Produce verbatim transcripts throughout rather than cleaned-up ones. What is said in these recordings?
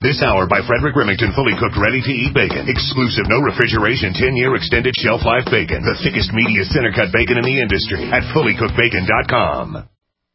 This hour by Frederick Remington, fully cooked, ready-to-eat bacon. Exclusive, no refrigeration, ten-year extended shelf life bacon. The thickest, meatiest, center-cut bacon in the industry at fully cooked bacon dot com.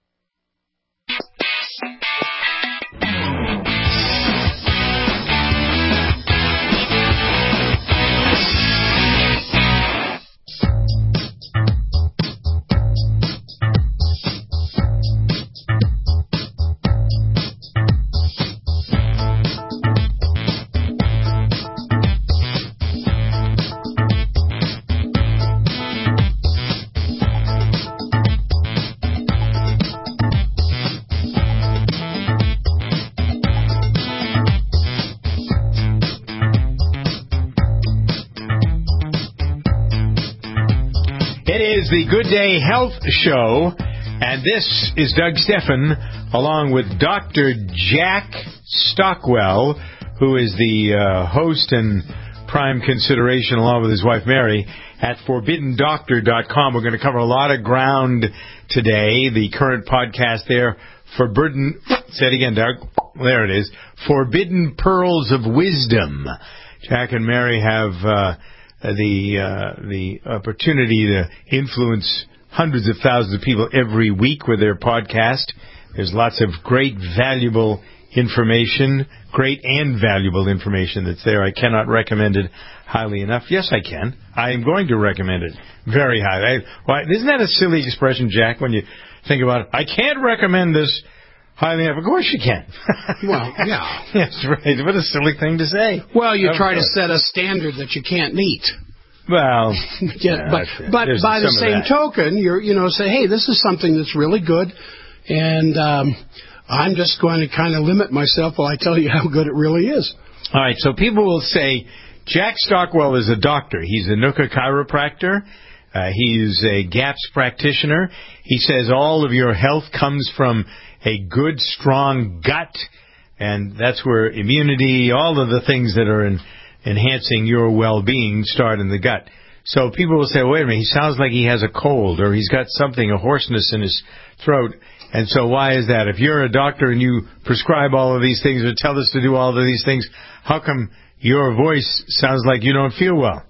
The Good Day Health Show, and this is Doug Steffen, along with Doctor Jack Stockwell, who is the uh, host and prime consideration, along with his wife Mary, at forbidden doctor dot com. We're going to cover a lot of ground today. The current podcast there, Forbidden, say it again, Doug, there it is, Forbidden Pearls of Wisdom. Jack and Mary have... Uh, the uh, the opportunity to influence hundreds of thousands of people every week with their podcast. There's lots of great, valuable information, great and valuable information that's there. I cannot recommend it highly enough. Yes, I can. I am going to recommend it very highly. I, well, isn't that a silly expression, Jack, when you think about it? I can't recommend this highly enough. Of course you can. Well, yeah. That's right. What a silly thing to say. Well, you of try course. to set a standard that you can't meet. Well, yeah, yeah, but but by the same that. token, you're you know say, hey, this is something that's really good, and um, I'm just going to kind of limit myself while I tell you how good it really is. All right. So people will say, Jack Stockwell is a doctor. He's a Nuka chiropractor. Uh, he's a GAPS practitioner. He says all of your health comes from a good, strong gut, and that's where immunity, all of the things that are in, enhancing your well-being start in the gut. So people will say, wait a minute, he sounds like he has a cold, or he's got something, a hoarseness in his throat, and so why is that? If you're a doctor and you prescribe all of these things or tell us to do all of these things, how come your voice sounds like you don't feel well?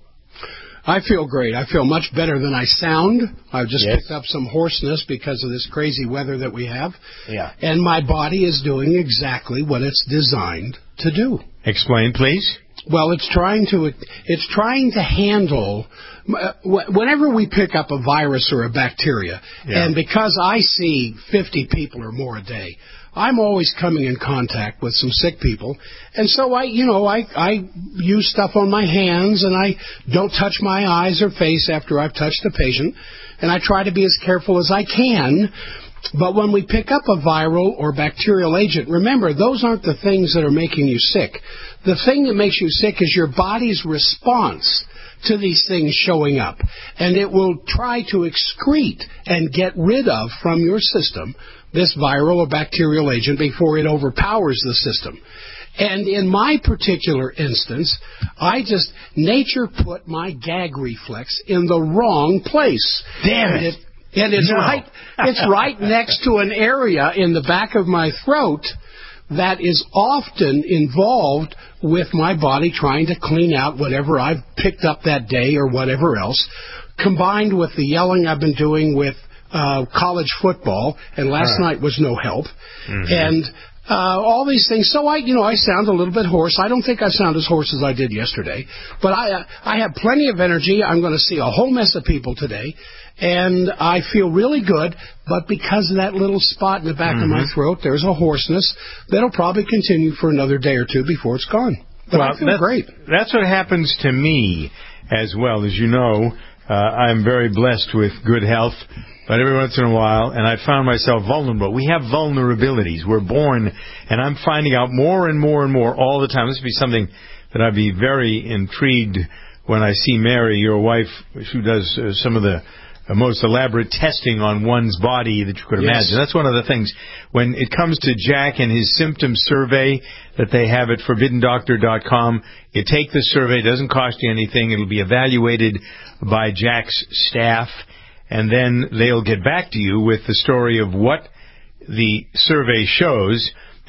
I feel great. I feel much better than I sound. I've just yes. picked up some hoarseness because of this crazy weather that we have. Yeah. And my body is doing exactly what it's designed to do. Explain, please. Well, it's trying to it's trying to handle uh, whenever we pick up a virus or a bacteria, yeah. and because I see fifty people or more a day, I'm always coming in contact with some sick people, and so I, you know, I, I use stuff on my hands, and I don't touch my eyes or face after I've touched the patient, and I try to be as careful as I can. But when we pick up a viral or bacterial agent, remember, those aren't the things that are making you sick. The thing that makes you sick is your body's response to these things showing up, and it will try to excrete and get rid of from your system this viral or bacterial agent before it overpowers the system. And in my particular instance, I just, nature put my gag reflex in the wrong place. Damn it. And, it, and it's no. right it's right next to an area in the back of my throat that is often involved with my body trying to clean out whatever I've picked up that day or whatever else, combined with the yelling I've been doing with Uh, college football, and last uh, night was no help, mm-hmm. and uh, all these things. So I, you know, I sound a little bit hoarse. I don't think I sound as hoarse as I did yesterday, but I, uh, I have plenty of energy. I'm going to see a whole mess of people today, and I feel really good. But because of that little spot in the back mm-hmm. of my throat, there's a hoarseness that'll probably continue for another day or two before it's gone. But well, I feel that's, great. That's what happens to me as well. As you know, uh, I'm very blessed with good health. But every once in a while, and I found myself vulnerable. We have vulnerabilities. We're born, and I'm finding out more and more and more all the time. This would be something that I'd be very intrigued when I see Mary, your wife, who does uh, some of the uh, most elaborate testing on one's body that you could imagine. Yes. That's one of the things. When it comes to Jack and his symptom survey that they have at forbidden doctor dot com, you take the survey. It doesn't cost you anything. It'll be evaluated by Jack's staff. And then they'll get back to you with the story of what the survey shows,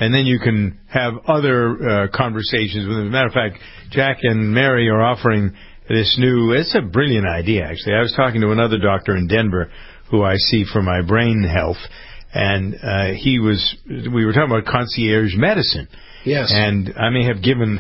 and then you can have other uh, conversations with them. As a matter of fact, Jack and Mary are offering this new, it's a brilliant idea, actually. I was talking to another doctor in Denver who I see for my brain health, and uh, he was, we were talking about concierge medicine. Yes. And I may have given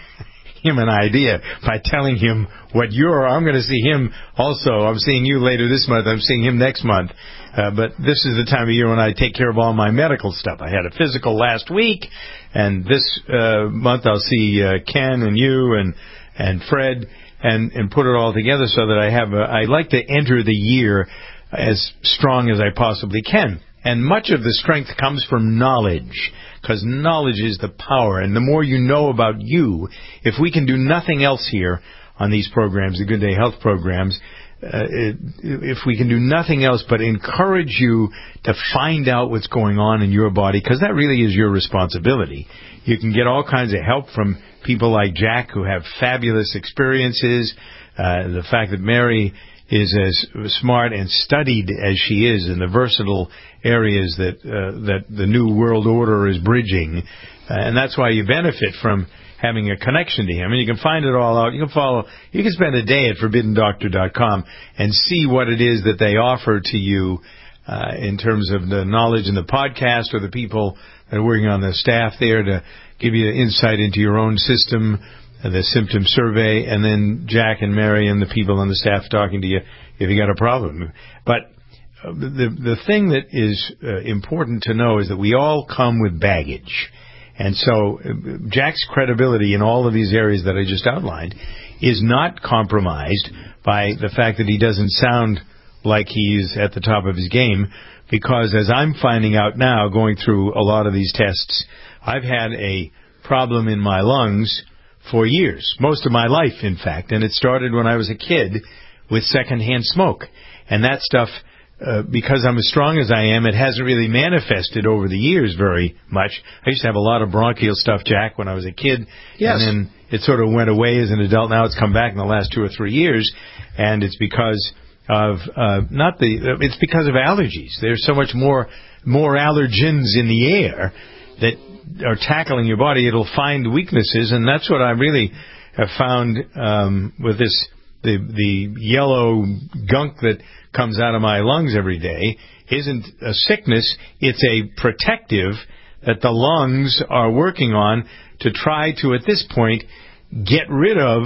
him an idea by telling him what you're, I'm going to see him also. I'm seeing you later this month. I'm seeing him next month. Uh, but this is the time of year when I take care of all my medical stuff. I had a physical last week, and this uh, month I'll see uh, Ken and you and and Fred and, and put it all together so that I have a, I like to enter the year as strong as I possibly can. And much of the strength comes from knowledge, because knowledge is the power. And the more you know about you, if we can do nothing else here on these programs, the Good Day Health programs, uh, it, if we can do nothing else but encourage you to find out what's going on in your body, because that really is your responsibility. You can get all kinds of help from people like Jack who have fabulous experiences. Uh, the fact that Mary is as smart and studied as she is in the versatile areas that uh, that the New World Order is bridging. Uh, and that's why you benefit from having a connection to him. And you can find it all out. You can follow, you can spend a day at forbidden doctor dot com and see what it is that they offer to you uh, in terms of the knowledge in the podcast, or the people that are working on the staff there to give you insight into your own system, the symptom survey, and then Jack and Mary and the people on the staff talking to you if you got a problem. But uh, the the thing that is uh, important to know is that we all come with baggage. And so uh, Jack's credibility in all of these areas that I just outlined is not compromised by the fact that he doesn't sound like he's at the top of his game, because as I'm finding out now, going through a lot of these tests, I've had a problem in my lungs for years, most of my life, in fact, and it started when I was a kid with secondhand smoke. And that stuff, uh, because I'm as strong as I am, it hasn't really manifested over the years very much. I used to have a lot of bronchial stuff, Jack, when I was a kid, yes. And then it sort of went away as an adult. Now it's come back in the last two or three years, and it's because of, uh, not the, it's because of allergies. There's so much more, more allergens in the air that are tackling your body. It'll find weaknesses, and that's what I really have found um, with this, the the yellow gunk that comes out of my lungs every day isn't a sickness. It's a protective that the lungs are working on to try to, at this point, get rid of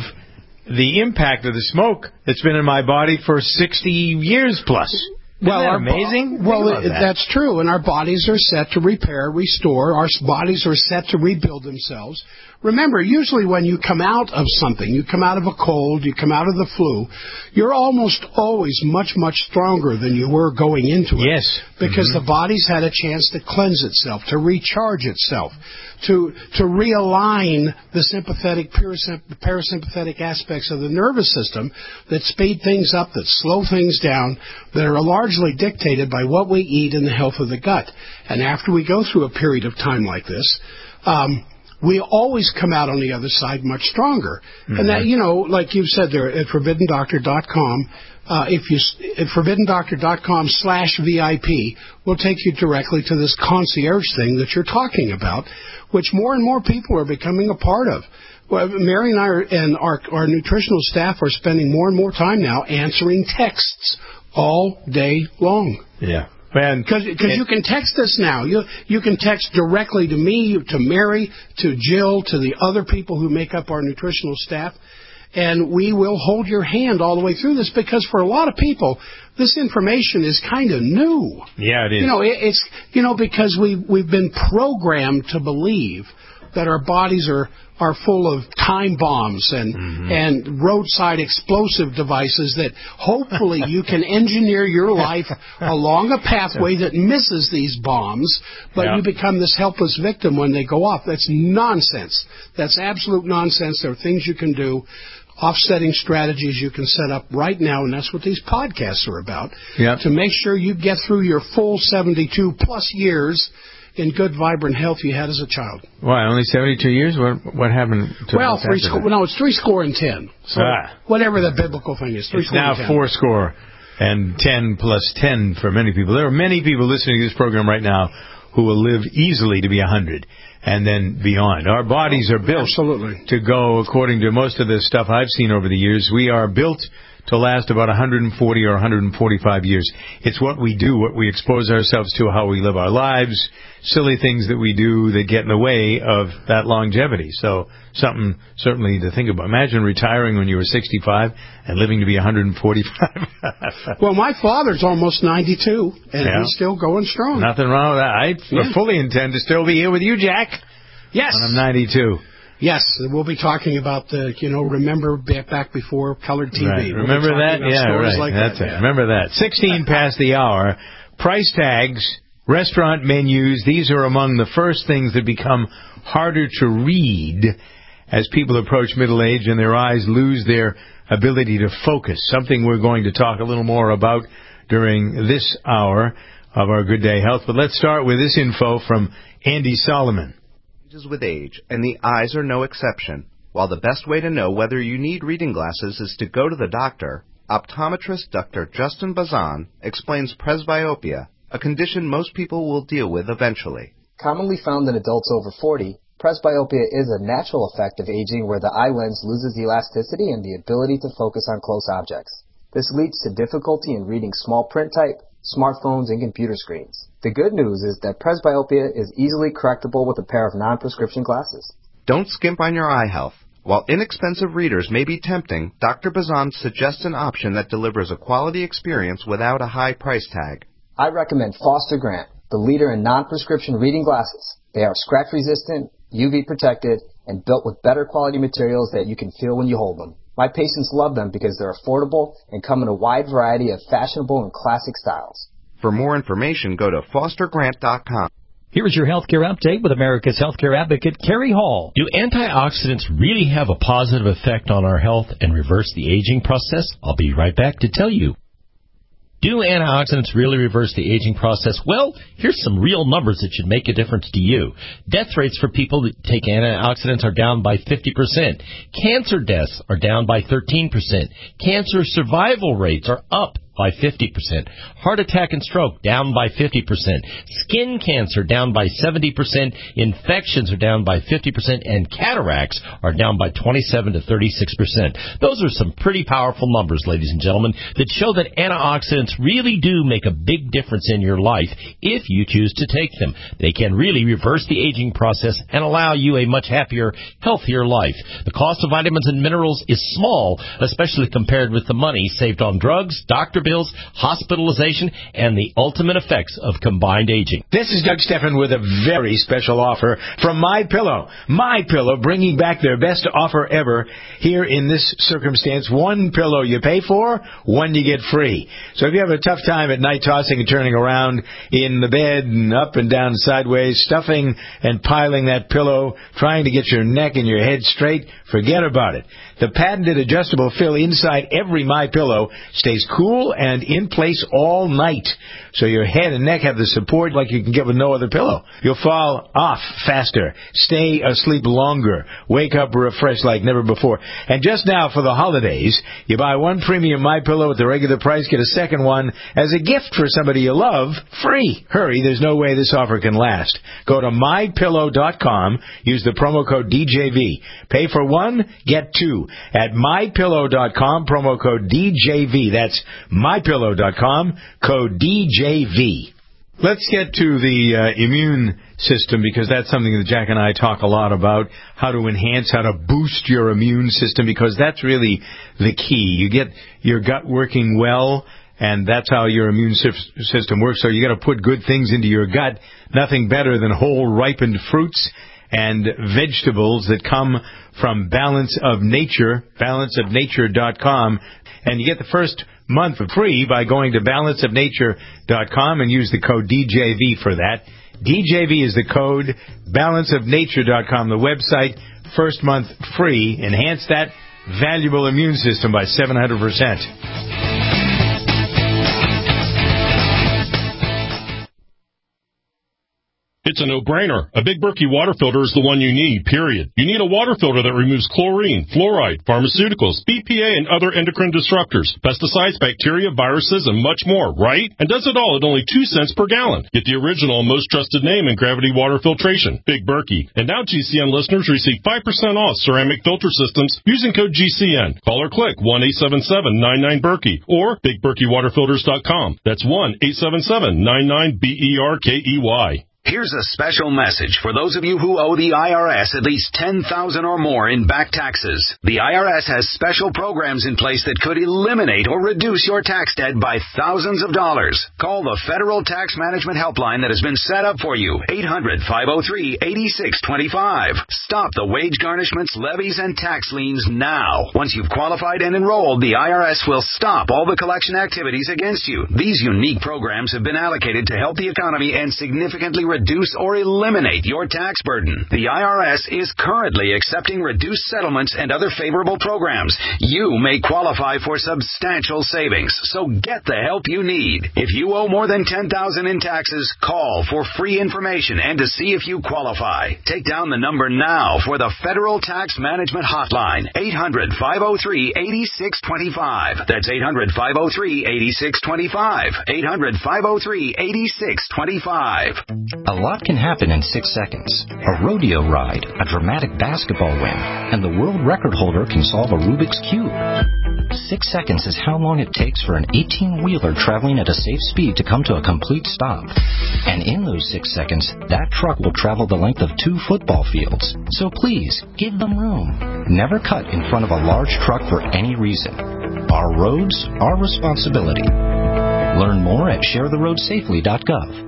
the impact of the smoke that's been in my body for sixty years plus. Well, Isn't that our, amazing? Well, that. that's true, and our bodies are set to repair, restore. Our bodies are set to rebuild themselves. Remember, usually when you come out of something, you come out of a cold, you come out of the flu, you're almost always much, much stronger than you were going into it. Yes. Because mm-hmm. the body's had a chance to cleanse itself, to recharge itself, to to realign the sympathetic, parasympathetic aspects of the nervous system that speed things up, that slow things down, that are largely dictated by what we eat and the health of the gut. And after we go through a period of time like this, um, we always come out on the other side much stronger. Mm-hmm. And that, you know, like you said there at forbidden doctor dot com, uh, if you, at forbidden doctor dot com slash V I P, will take you directly to this concierge thing that you're talking about, which more and more people are becoming a part of. Well, Mary and I are, and our, our nutritional staff are spending more and more time now answering texts all day long. Yeah. Because you can text us now. You you can text directly to me, to Mary, to Jill, to the other people who make up our nutritional staff, and we will hold your hand all the way through this, because for a lot of people, this information is kind of new. Yeah, it is. You know, it, it's you know because we we've been programmed to believe that our bodies are are full of time bombs and mm-hmm. and roadside explosive devices that hopefully you can engineer your life along a pathway that misses these bombs, but yeah. you become this helpless victim when they go off. That's nonsense. That's absolute nonsense. There are things you can do, offsetting strategies you can set up right now, and that's what these podcasts are about, yep. to make sure you get through your full seventy-two plus years in good, vibrant health you had as a child. Why, only seventy-two years? What what happened to Well, three sco- no, it's three score and ten. So ah. whatever the biblical thing is, three it's score now and ten. four score and ten plus ten for many people. There are many people listening to this program right now who will live easily to be one hundred and then beyond. Our bodies are built Absolutely. to go, according to most of the stuff I've seen over the years, we are built to last about one hundred forty or one hundred forty-five years. It's what we do, what we expose ourselves to, how we live our lives, silly things that we do that get in the way of that longevity. So something certainly to think about. Imagine retiring when you were sixty-five and living to be one hundred forty-five. Well, my father's almost ninety-two, and Yeah. he's still going strong. Nothing wrong with that. I Yeah. fully intend to still be here with you, Jack, Yes. when I'm ninety-two. Yes, we'll be talking about the, you know, remember back back before colored T V. Right. We'll be Remember talking that? about Yeah, stories right. like That's that. it. Yeah. Remember that. sixteen past the hour. Price tags, restaurant menus, these are among the first things that become harder to read as people approach middle age and their eyes lose their ability to focus, something we're going to talk a little more about during this hour of our Good Day Health. But let's start with this info from Andy Solomon. With age, and the eyes are no exception. While the best way to know whether you need reading glasses is to go to the doctor, optometrist Doctor Justin Bazan explains presbyopia, a condition most people will deal with eventually. Commonly found in adults over forty, presbyopia is a natural effect of aging where the eye lens loses elasticity and the ability to focus on close objects. This leads to difficulty in reading small print type, smartphones, and computer screens. The good news is that presbyopia is easily correctable with a pair of non-prescription glasses. Don't skimp on your eye health. While inexpensive readers may be tempting, Doctor Bazan suggests an option that delivers a quality experience without a high price tag. I recommend Foster Grant, the leader in non-prescription reading glasses. They are scratch-resistant, U V protected, and built with better quality materials that you can feel when you hold them. My patients love them because they're affordable and come in a wide variety of fashionable and classic styles. For more information, go to foster grant dot com. Here is your healthcare update with America's healthcare advocate, Kerry Hall. Do antioxidants really have a positive effect on our health and reverse the aging process? I'll be right back to tell you. Do antioxidants really reverse the aging process? Well, here's some real numbers that should make a difference to you. Death rates for people that take antioxidants are down by fifty percent. Cancer deaths are down by thirteen percent. Cancer survival rates are up by fifty percent. Heart attack and stroke down by fifty percent. Skin cancer down by seventy percent. Infections are down by fifty percent. And cataracts are down by twenty-seven to thirty-six percent. Those are some pretty powerful numbers, ladies and gentlemen, that show that antioxidants really do make a big difference in your life if you choose to take them. They can really reverse the aging process and allow you a much happier, healthier life. The cost of vitamins and minerals is small, especially compared with the money saved on drugs, doctor bills, hospitalization, and the ultimate effects of combined aging. This is Doug Steffen with a very special offer from MyPillow. MyPillow bringing back their best offer ever here in this circumstance. One pillow you pay for, one you get free. So if you have a tough time at night tossing and turning around in the bed and up and down sideways, stuffing and piling that pillow, trying to get your neck and your head straight, forget about it. The patented adjustable fill inside every MyPillow stays cool and in place all night, so your head and neck have the support like you can get with no other pillow. You'll fall off faster, stay asleep longer, wake up refreshed like never before. And just now for the holidays, you buy one premium MyPillow at the regular price, get a second one as a gift for somebody you love, free. Hurry, there's no way this offer can last. Go to my pillow dot com, use the promo code D J V. Pay for one, get two. At my pillow dot com, promo code D J V. That's my pillow dot com, code D J V. Let's get to the uh, immune system, because that's something that Jack and I talk a lot about, how to enhance, how to boost your immune system, because that's really the key. You get your gut working well, and that's how your immune system works. So you got to put good things into your gut. Nothing better than whole ripened fruits and vegetables that come from Balance of Nature, balance of nature dot com. And you get the first month for free by going to balance of nature dot com and use the code D J V for that. D J V is the code, balance of nature dot com, the website, first month free. Enhance that valuable immune system by seven hundred percent. It's a no-brainer. A Big Berkey water filter is the one you need, period. You need a water filter that removes chlorine, fluoride, pharmaceuticals, B P A, and other endocrine disruptors, pesticides, bacteria, viruses, and much more, right? And does it all at only two cents per gallon. Get the original and most trusted name in gravity water filtration, Big Berkey. And now G C N listeners receive five percent off ceramic filter systems using code G C N. Call or click one eight seven seven nine nine Berkey or big berkey water filters dot com. That's one eight seven seven nine nine B E R K E Y. Here's a special message for those of you who owe the I R S at least ten thousand dollars or more in back taxes. The I R S has special programs in place that could eliminate or reduce your tax debt by thousands of dollars. Call the Federal Tax Management Helpline that has been set up for you, eight hundred, five oh three, eight six two five. Stop the wage garnishments, levies, and tax liens now. Once you've qualified and enrolled, the I R S will stop all the collection activities against you. These unique programs have been allocated to help the economy and significantly reduce or eliminate your tax burden. The I R S is currently accepting reduced settlements and other favorable programs. You may qualify for substantial savings, so get the help you need. If you owe more than ten thousand dollars in taxes, call for free information and to see if you qualify. Take down the number now for the Federal Tax Management Hotline, eight hundred, five oh three, eight six two five. That's eight hundred, five oh three, eight six two five. eight hundred, five oh three, eight six two five. A lot can happen in six seconds. A rodeo ride, a dramatic basketball win, and the world record holder can solve a Rubik's Cube. Six seconds is how long it takes for an eighteen-wheeler traveling at a safe speed to come to a complete stop. And in those six seconds, that truck will travel the length of two football fields. So please, give them room. Never cut in front of a large truck for any reason. Our roads, our responsibility. Learn more at share the road safely dot gov.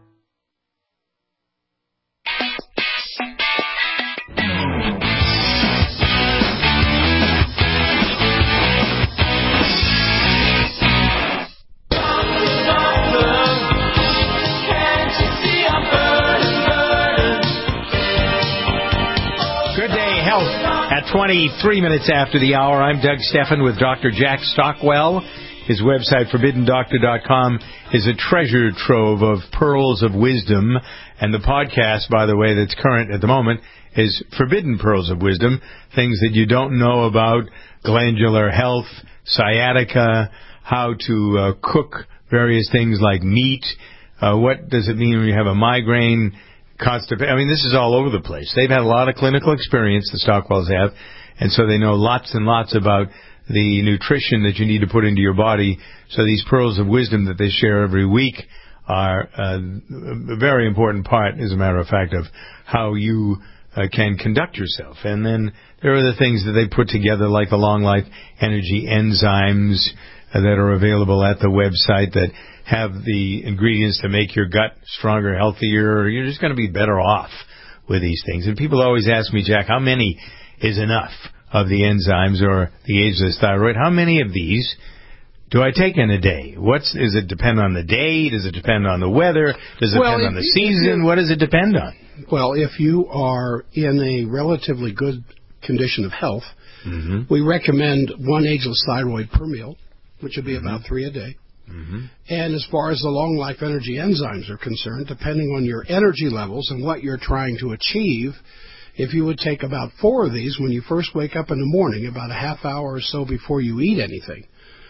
twenty-three minutes after the hour, I'm Doug Stephan with Doctor Jack Stockwell. His website, forbidden doctor dot com, is a treasure trove of pearls of wisdom. And the podcast, by the way, that's current at the moment, is Forbidden Pearls of Wisdom, things that you don't know about glandular health, sciatica, how to uh, cook various things like meat, uh, what does it mean when you have a migraine, constipation. I mean, this is all over the place. They've had a lot of clinical experience, the Stockwells have, and so they know lots and lots about the nutrition that you need to put into your body. So these pearls of wisdom that they share every week are uh, a very important part, as a matter of fact, of how you uh, can conduct yourself. And then there are the things that they put together, like the Long Life Energy enzymes uh, that are available at the website that have the ingredients to make your gut stronger, healthier. You're just going to be better off with these things. And people always ask me, Jack, how many is enough of the enzymes or the ageless thyroid? How many of these do I take in a day? What's, does it depend on the day? Does it depend on the weather? Does it well, depend on the season? What does it depend on? Well, if you are in a relatively good condition of health, mm-hmm. we recommend one ageless thyroid per meal, which would be mm-hmm. about three a day. Mm-hmm. And as far as the long life energy enzymes are concerned, depending on your energy levels and what you're trying to achieve, if you would take about four of these when you first wake up in the morning, about a half hour or so before you eat anything.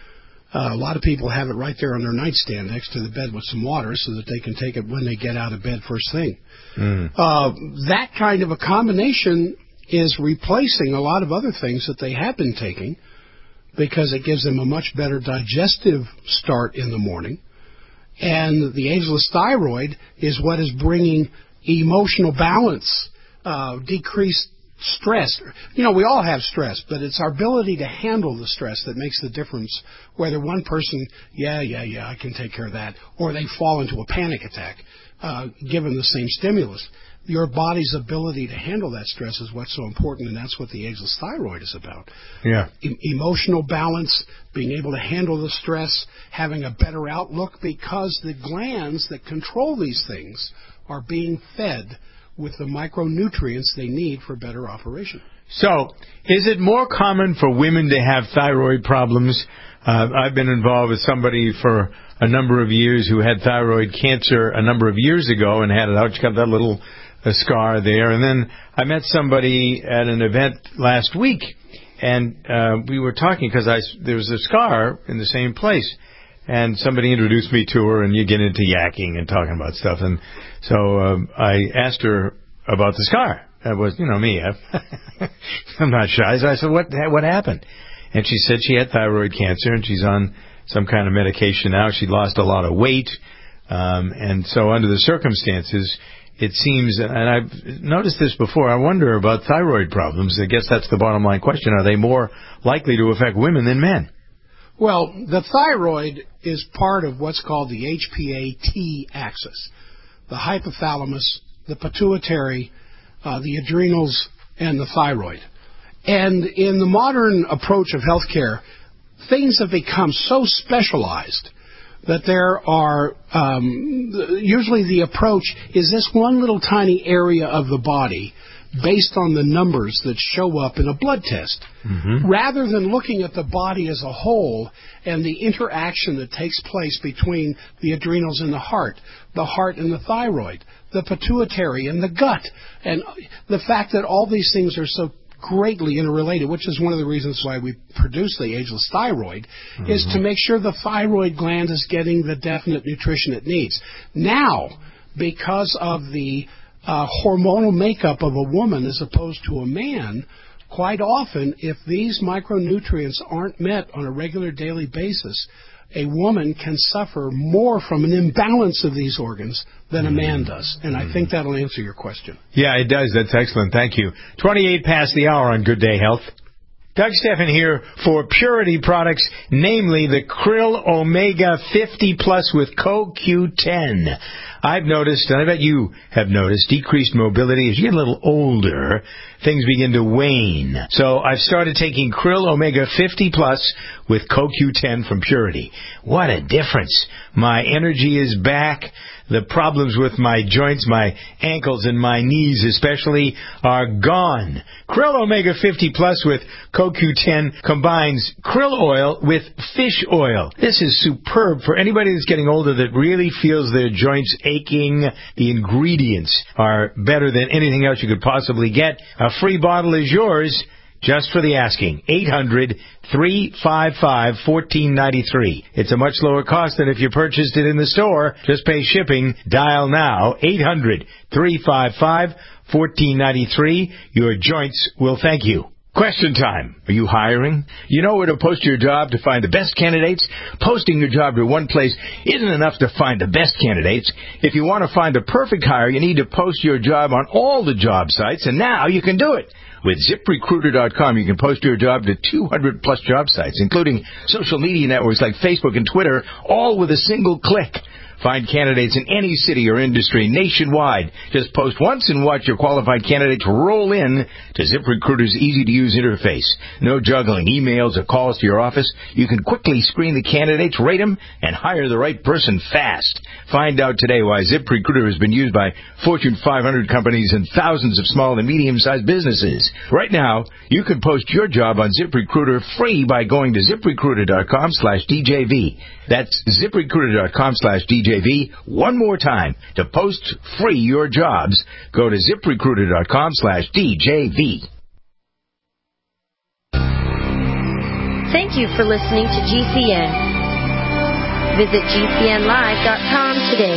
Uh, a lot of people have it right there on their nightstand next to the bed with some water so that they can take it when they get out of bed first thing. Mm. Uh, that kind of a combination is replacing a lot of other things that they have been taking, because it gives them a much better digestive start in the morning. And the ageless thyroid is what is bringing emotional balance, uh, decreased stress. You know, we all have stress, but it's our ability to handle the stress that makes the difference, whether one person, yeah, yeah, yeah, I can take care of that, or they fall into a panic attack, uh, given the same stimulus. Your body's ability to handle that stress is what's so important, and that's what the ageless thyroid is about. Yeah. E- emotional balance, being able to handle the stress, having a better outlook, because the glands that control these things are being fed with the micronutrients they need for better operation. So, is it more common for women to have thyroid problems Uh, I've been involved with somebody for a number of years who had thyroid cancer a number of years ago and had it out. She got that little uh, scar there. And then I met somebody at an event last week, and uh, we were talking because I there was a scar in the same place. And somebody introduced me to her, and you get into yakking and talking about stuff. And so um, I asked her about the scar. That was, you know, me. I'm not shy. So I said, what what happened? And she said she had thyroid cancer, and she's on some kind of medication now. She lost a lot of weight. Um, and so under the circumstances, it seems, and I've noticed this before, I wonder about thyroid problems. I guess that's the bottom line question. Are they more likely to affect women than men? Well, the thyroid is part of what's called the H P A T axis. The hypothalamus, the pituitary, uh, the adrenals, and the thyroid. And in the modern approach of healthcare, things have become so specialized that there are, um, usually the approach is this one little tiny area of the body based on the numbers that show up in a blood test. Mm-hmm. Rather than looking at the body as a whole and the interaction that takes place between the adrenals and the heart, the heart and the thyroid, the pituitary and the gut, and the fact that all these things are so greatly interrelated, which is one of the reasons why we produce the Ageless Thyroid, mm-hmm. is to make sure the thyroid gland is getting the definite nutrition it needs. Now, because of the uh, hormonal makeup of a woman as opposed to a man, quite often, if these micronutrients aren't met on a regular daily basis, a woman can suffer more from an imbalance of these organs than a man does. And I think that'll answer your question. Yeah, it does. That's excellent. Thank you. twenty-eight past the hour on Good Day Health. Doug Stephan here for Purity products, namely the Krill Omega fifty Plus with C O Q ten. I've noticed, and I bet you have noticed, decreased mobility. As you get a little older, things begin to wane. So I've started taking Krill Omega fifty Plus with C O Q ten from Purity. What a difference. My energy is back. The problems with my joints, my ankles and my knees especially, are gone. Krill Omega fifty Plus with C O Q ten combines krill oil with fish oil. This is superb for anybody that's getting older that really feels their joints aching. The ingredients are better than anything else you could possibly get. A free bottle is yours just for the asking. eight hundred, three five five, one four nine three. It's a much lower cost than if you purchased it in the store. Just pay shipping. Dial now. eight hundred, three five five, one four nine three. Your joints will thank you. Question time. Are you hiring? You know where to post your job to find the best candidates? Posting your job to one place isn't enough to find the best candidates. If you want to find the perfect hire, you need to post your job on all the job sites, and now you can do it. With zip recruiter dot com, you can post your job to two hundred plus job sites, including social media networks like Facebook and Twitter, all with a single click. Find candidates in any city or industry nationwide. Just post once and watch your qualified candidates roll in to ZipRecruiter's easy-to-use interface. No juggling emails or calls to your office. You can quickly screen the candidates, rate them, and hire the right person fast. Find out today why ZipRecruiter has been used by Fortune five hundred companies and thousands of small and medium-sized businesses. Right now, you can post your job on ZipRecruiter free by going to ZipRecruiter dot com slash D J V. That's ZipRecruiter dot com slash D J V. One more time. To post free your jobs, go to ZipRecruiter dot com slash D J V. Thank you for listening to G C N. Visit G C N live dot com today.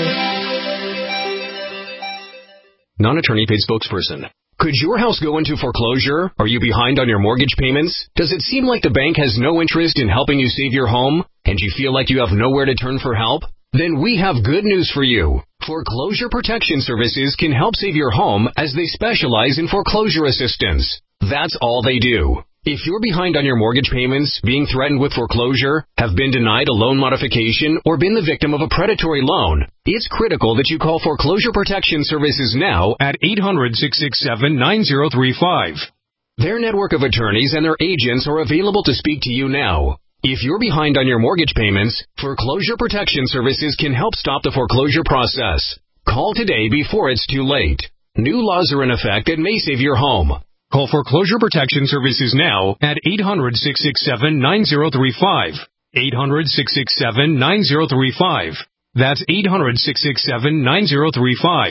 Non-attorney paid spokesperson. Could your house go into foreclosure? Are you behind on your mortgage payments? Does it seem like the bank has no interest in helping you save your home? And you feel like you have nowhere to turn for help? Then we have good news for you. Foreclosure Protection Services can help save your home as they specialize in foreclosure assistance. That's all they do. If you're behind on your mortgage payments, being threatened with foreclosure, have been denied a loan modification, or been the victim of a predatory loan, it's critical that you call Foreclosure Protection Services now at eight hundred, six six seven, nine zero three five. Their network of attorneys and their agents are available to speak to you now. If you're behind on your mortgage payments, Foreclosure Protection Services can help stop the foreclosure process. Call today before it's too late. New laws are in effect that may save your home. Call Foreclosure Protection Services now at eight hundred, six six seven, nine zero three five. eight hundred, six six seven, nine zero three five. That's eight hundred, six six seven, nine zero three five.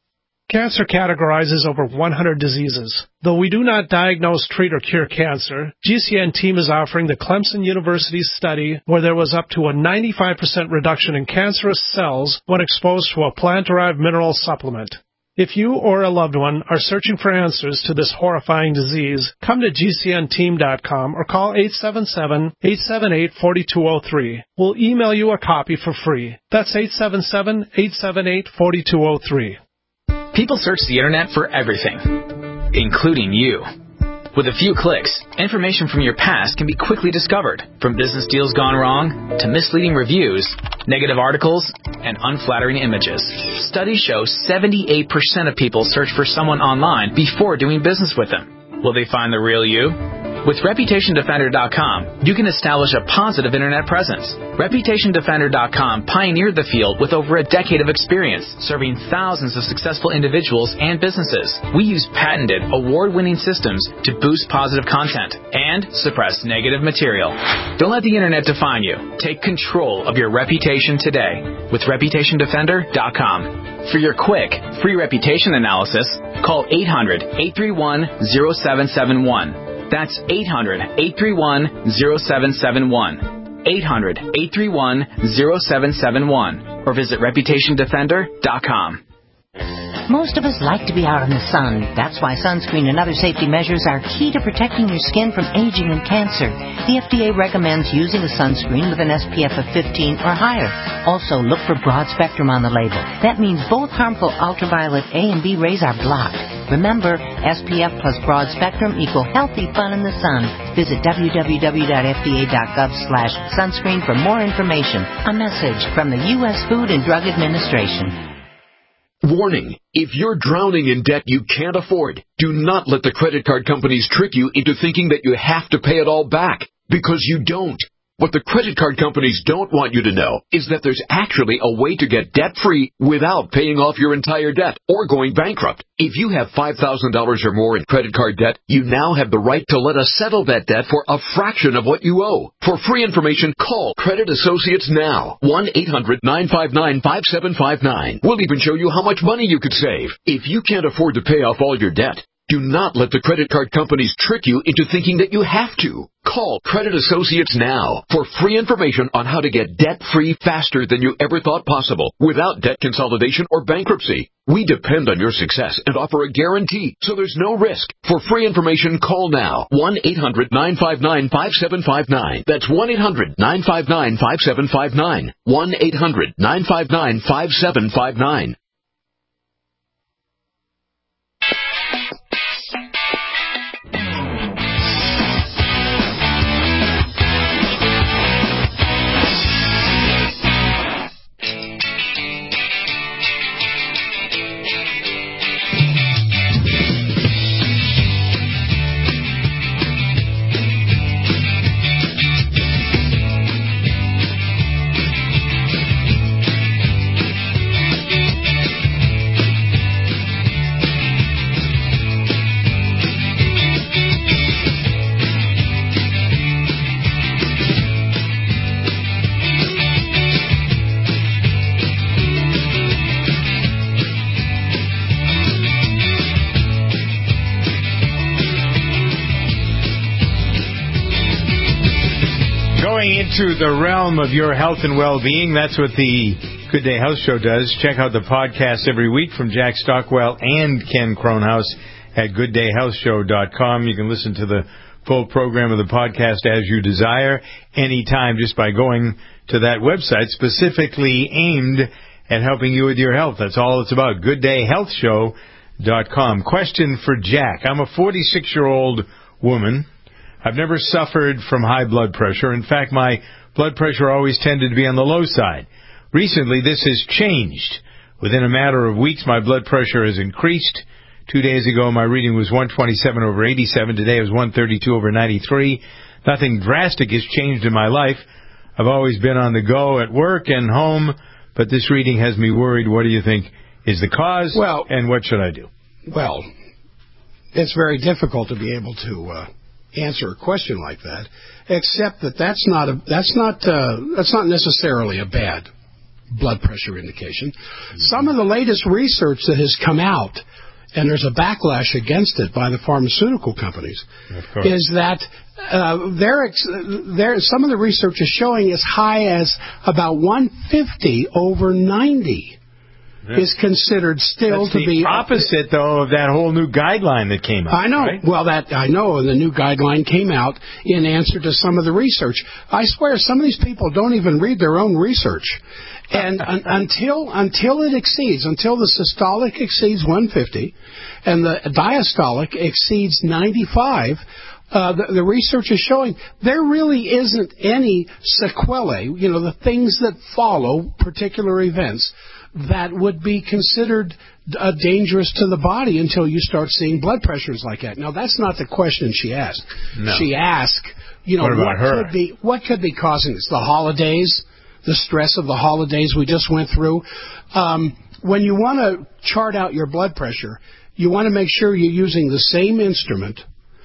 Cancer categorizes over one hundred diseases. Though we do not diagnose, treat, or cure cancer, G C N team is offering the Clemson University study where there was up to a ninety-five percent reduction in cancerous cells when exposed to a plant-derived mineral supplement. If you or a loved one are searching for answers to this horrifying disease, come to G C N team dot com or call eight seven seven, eight seven eight, four two zero three. We'll email you a copy for free. That's eight seven seven, eight seven eight, four two zero three. People search the internet for everything, including you. With a few clicks, information from your past can be quickly discovered, from business deals gone wrong to misleading reviews, negative articles, and unflattering images. Studies show seventy-eight percent of people search for someone online before doing business with them. Will they find the real you? With Reputation Defender dot com, you can establish a positive internet presence. Reputation Defender dot com pioneered the field with over a decade of experience, serving thousands of successful individuals and businesses. We use patented, award-winning systems to boost positive content and suppress negative material. Don't let the internet define you. Take control of your reputation today with Reputation Defender dot com. For your quick, free reputation analysis, call eight hundred, eight three one, zero seven seven one. That's eight hundred, eight three one, zero seven seven one. eight hundred, eight three one, zero seven seven one. Or visit Reputation Defender dot com. Most of us like to be out in the sun. That's why sunscreen and other safety measures are key to protecting your skin from aging and cancer. The F D A recommends using a sunscreen with an S P F of fifteen or higher. Also, look for broad spectrum on the label. That means both harmful ultraviolet A and B rays are blocked. Remember, S P F plus broad spectrum equal healthy fun in the sun. Visit w w w dot f d a dot gov slash sunscreen for more information. A message from the U S Food and Drug Administration. Warning, if you're drowning in debt you can't afford, do not let the credit card companies trick you into thinking that you have to pay it all back, because you don't. What the credit card companies don't want you to know is that there's actually a way to get debt-free without paying off your entire debt or going bankrupt. If you have five thousand dollars or more in credit card debt, you now have the right to let us settle that debt for a fraction of what you owe. For free information, call Credit Associates now. one eight hundred, nine five nine, five seven five nine. We'll even show you how much money you could save. If you can't afford to pay off all your debt, do not let the credit card companies trick you into thinking that you have to. Call Credit Associates now for free information on how to get debt-free faster than you ever thought possible without debt consolidation or bankruptcy. We depend on your success and offer a guarantee, so there's no risk. For free information, call now. one eight hundred, nine five nine, five seven five nine. That's one eight hundred, nine five nine, five seven five nine. one eight hundred, nine five nine, five seven five nine. Into the realm of your health and well-being. That's what the Good Day Health Show does. Check out the podcast every week from Jack Stockwell and Ken Kronhaus at good day health show dot com. You can listen to the full program of the podcast as you desire anytime just by going to that website specifically aimed at helping you with your health. That's all it's about, good day health show dot com. Question for Jack. I'm a forty-six-year-old woman. I've never suffered from high blood pressure. In fact, my blood pressure always tended to be on the low side. Recently, this has changed. Within a matter of weeks, my blood pressure has increased. Two days ago, my reading was one twenty-seven over eighty-seven. Today, it was one thirty-two over ninety-three. Nothing drastic has changed in my life. I've always been on the go at work and home, but this reading has me worried. What do you think is the cause, well, and what should I do? Well, it's very difficult to be able to... Uh answer a question like that, except that that's not a, that's not uh, that's not necessarily a bad blood pressure indication. Mm-hmm. Some of the latest research that has come out, and there's a backlash against it by the pharmaceutical companies, is that uh, they're, they're, some of the research is showing as high as about one fifty over ninety yeah. is considered still That's to the be opposite, though, of that whole new guideline that came out. I know. Right? Well, that I know, and the new guideline came out in answer to some of the research. I swear, some of these people don't even read their own research. And un- until until it exceeds, until the systolic exceeds one fifty and the diastolic exceeds ninety-five, uh, the, the research is showing there really isn't any sequelae, you know, the things that follow particular events that would be considered uh, dangerous to the body until you start seeing blood pressures like that. Now, that's not the question she asked. No. She asked, you know, what, about what her? could be what could be causing this? The holidays. The stress of the holidays we just went through. Um, when you want to chart out your blood pressure, you want to make sure you're using the same instrument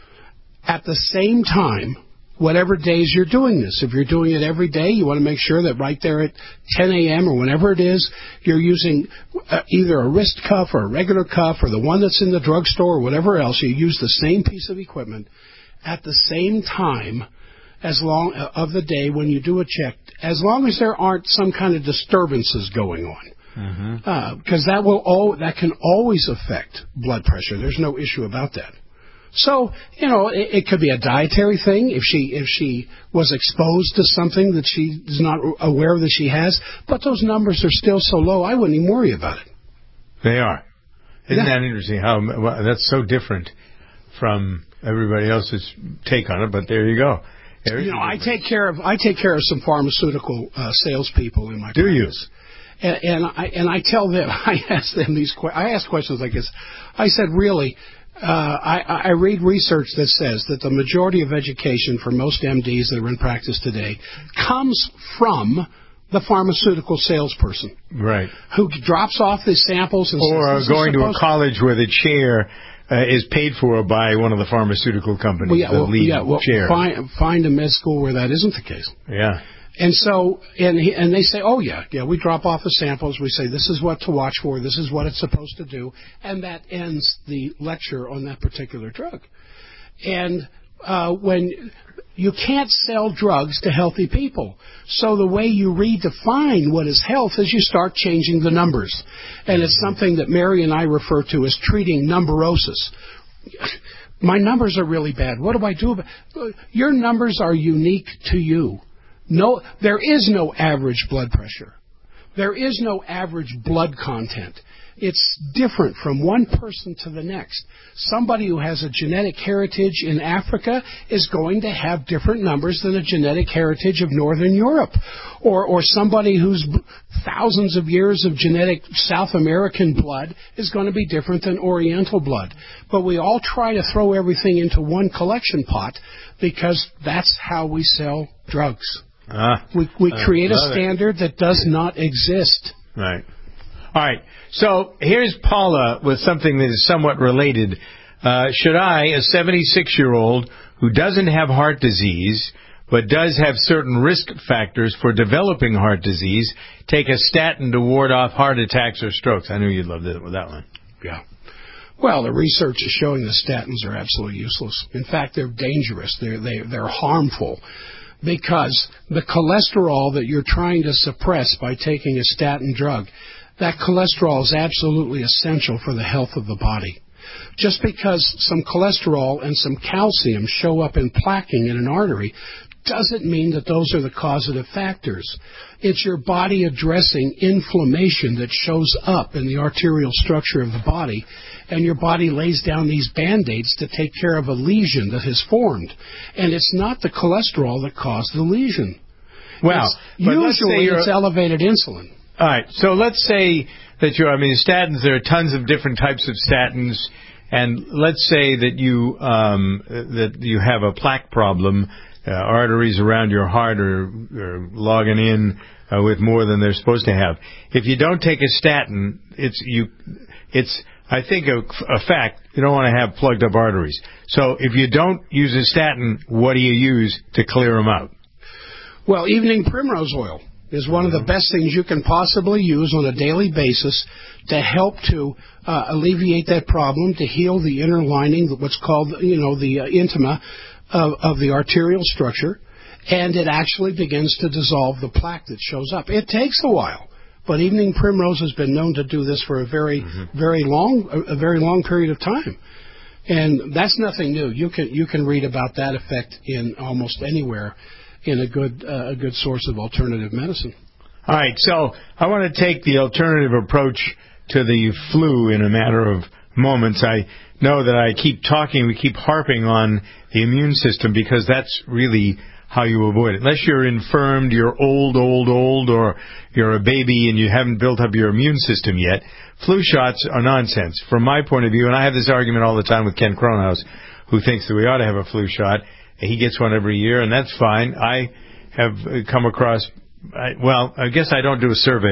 at the same time, whatever days you're doing this. If you're doing it every day, you want to make sure that right there at ten a.m. or whenever it is, you're using uh, either a wrist cuff or a regular cuff or the one that's in the drugstore or whatever else. You use the same piece of equipment at the same time as long of the day when you do a check, as long as there aren't some kind of disturbances going on, because mm-hmm. uh, that will all that can always affect blood pressure. There's no issue about that. So you know, it, it could be a dietary thing if she if she was exposed to something that she is not aware that she has. But those numbers are still so low, I wouldn't even worry about it. They are. Isn't yeah. that interesting? How well, that's so different from everybody else's take on it. But there you go. You know, I take care of I take care of some pharmaceutical uh, salespeople in my Do practice. You? And, and I and I tell them, I ask them these que- I ask questions like this. I said, really, uh, I, I read research that says that the majority of education for most M Ds that are in practice today comes from the pharmaceutical salesperson, right? Who drops off the samples and or says, going to a college where the chair. Uh, is paid for by one of the pharmaceutical companies, well, yeah, the well, lead yeah, well, chair. Find, find a med school where that isn't the case. Yeah. And so, and he, and they say, oh yeah, yeah, we drop off the samples. We say this is what to watch for. This is what it's supposed to do, and that ends the lecture on that particular drug. And uh, when you can't sell drugs to healthy people, so the way you redefine what is health is you start changing the numbers, and it's something that Mary and I refer to as treating numberosis. My numbers are really bad. What do I do about it? Your numbers are unique to you. No, there is no average blood pressure. There is no average blood content. It's different from one person to the next. Somebody who has a genetic heritage in Africa is going to have different numbers than a genetic heritage of Northern Europe. Or, or somebody who's thousands of years of genetic South American blood is going to be different than Oriental blood. But we all try to throw everything into one collection pot because that's how we sell drugs. Ah, we we uh, create a standard it. that does not exist. Right. All right. So here's Paula with something that is somewhat related. Uh, should I, a seventy-six-year-old who doesn't have heart disease but does have certain risk factors for developing heart disease, take a statin to ward off heart attacks or strokes? I knew you'd love that with that one. Yeah. Well, the research is showing that statins are absolutely useless. In fact, they're dangerous. They're they, they're harmful. Because the cholesterol that you're trying to suppress by taking a statin drug, that cholesterol is absolutely essential for the health of the body. Just because some cholesterol and some calcium show up in plaquing in an artery doesn't mean that those are the causative factors. It's your body addressing inflammation that shows up in the arterial structure of the body, and your body lays down these Band-Aids to take care of a lesion that has formed. And it's not the cholesterol that caused the lesion. Well, usually it's elevated insulin. All right, so let's say that you're, I mean, statins, there are tons of different types of statins, and let's say that you um, that you have a plaque problem, uh, arteries around your heart are, are logging in uh, with more than they're supposed to have. If you don't take a statin, it's you, it's I think a, a fact, you don't want to have plugged up arteries. So if you don't use a statin, what do you use to clear them out? Well, evening primrose oil is one of the best things you can possibly use on a daily basis to help to uh, alleviate that problem, to heal the inner lining, what's called, you know, the uh, intima of, of the arterial structure, and it actually begins to dissolve the plaque that shows up. It takes a while. But evening primrose has been known to do this for a very, mm-hmm. very long, a, a very long period of time, and that's nothing new. You can you can read about that effect in almost anywhere in a good uh, a good source of alternative medicine. All right, so I want to take the alternative approach to the flu in a matter of moments. I know that I keep talking, we keep harping on the immune system because that's really how you avoid it. Unless you're infirmed, you're old, old, old, or you're a baby and you haven't built up your immune system yet, flu shots are nonsense. From my point of view, and I have this argument all the time with Ken Cronhaus, who thinks that we ought to have a flu shot. He gets one every year, and that's fine. I have come across, I, well, I guess I don't do a survey.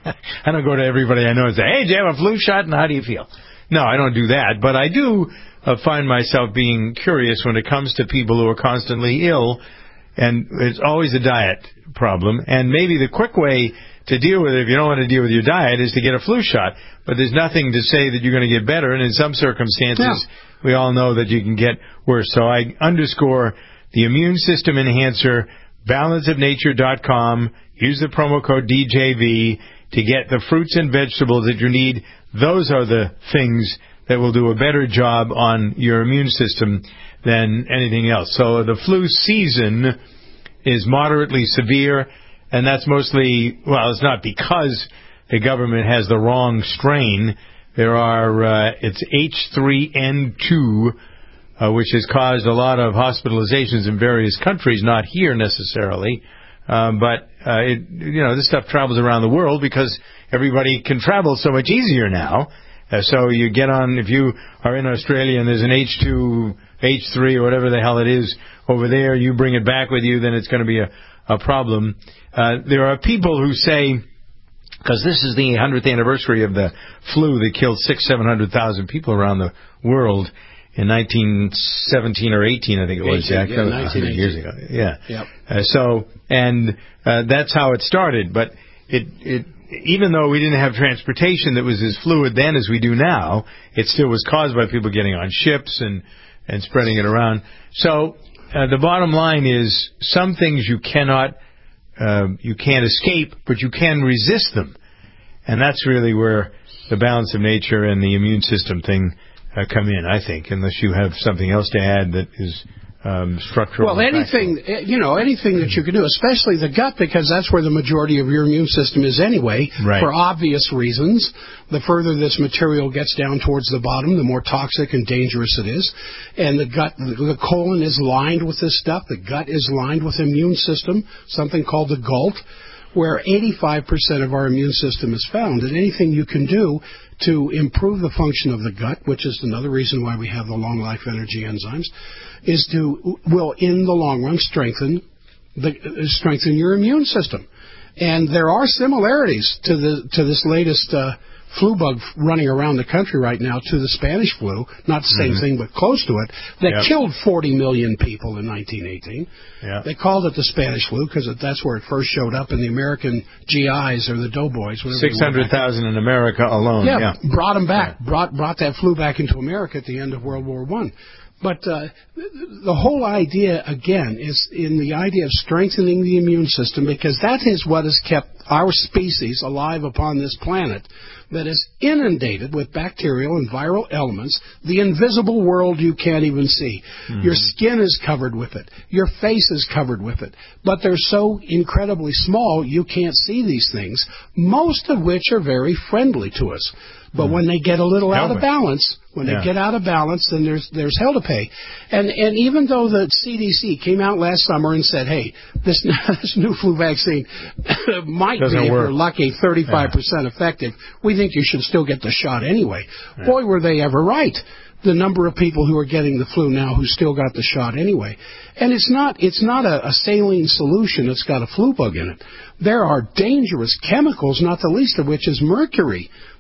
I don't go to everybody I know and say, hey, do you have a flu shot, and how do you feel? No, I don't do that, but I do uh, find myself being curious when it comes to people who are constantly ill. And it's always a diet problem. And maybe the quick way to deal with it, if you don't want to deal with your diet, is to get a flu shot. But there's nothing to say that you're going to get better. And in some circumstances, yeah. we all know that you can get worse. So I underscore the immune system enhancer, balance of nature dot com. Use the promo code D J V to get the fruits and vegetables that you need. Those are the things that will do a better job on your immune system than anything else. So the flu season is moderately severe, and that's mostly, well, it's not because the government has the wrong strain. There are, uh, it's H three N two, uh, which has caused a lot of hospitalizations in various countries, not here necessarily, um, but, uh, it, you know, this stuff travels around the world because everybody can travel so much easier now. Uh, so you get on, if you are in Australia and there's an H two, H three, or whatever the hell it is over there, you bring it back with you, then it's going to be a, a problem. Uh, there are people who say, because this is the hundredth anniversary of the flu that killed six, seven hundred thousand people around the world in nineteen seventeen or eighteen, I think it was, Jack. Yeah, that was one hundred years ago. Yeah. Yep. Uh, so, and uh, that's how it started. But it, it, even though we didn't have transportation that was as fluid then as we do now, it still was caused by people getting on ships and, and spreading it around. So uh, the bottom line is some things you cannot, uh, you can't escape, but you can resist them. And that's really where the balance of nature and the immune system thing uh, come in, I think, unless you have something else to add that is um, structural. Well, anything, you know, anything that you can do, especially the gut, because that's where the majority of your immune system is anyway, right. for obvious reasons. The further this material gets down towards the bottom, the more toxic and dangerous it is. And the gut, the colon is lined with this stuff. The gut is lined with immune system, something called the GALT, where eighty-five percent of our immune system is found. And anything you can do to improve the function of the gut, which is another reason why we have the long life energy enzymes, is to, will in the long run strengthen the, strengthen your immune system. And there are similarities to the to this latest uh, flu bug running around the country right now to the Spanish flu, not the same mm-hmm. thing but close to it, that yep. killed forty million people in nineteen eighteen. Yep. They called it the Spanish flu because that's where it first showed up in the American G Is or the doughboys. six hundred thousand in America alone. Yeah, yeah. brought them back, yeah. brought brought that flu back into America at the end of World War One. But uh, the whole idea, again, is in the idea of strengthening the immune system, because that is what has kept our species alive upon this planet that is inundated with bacterial and viral elements, the invisible world you can't even see. Mm-hmm. Your skin is covered with it. Your face is covered with it. But they're so incredibly small you can't see these things, most of which are very friendly to us. But when they get a little out of balance, when yeah. they get out of balance, then there's there's hell to pay. And and even though the C D C came out last summer and said, hey, this, this new flu vaccine might Doesn't be, if work. we're lucky, thirty-five percent yeah. effective, we think you should still get the shot anyway. Yeah. Boy, were they ever right. The number of people who are getting the flu now who still got the shot anyway. And it's not it's not a, a saline solution that's got a flu bug in it. There are dangerous chemicals, not the least of which is mercury,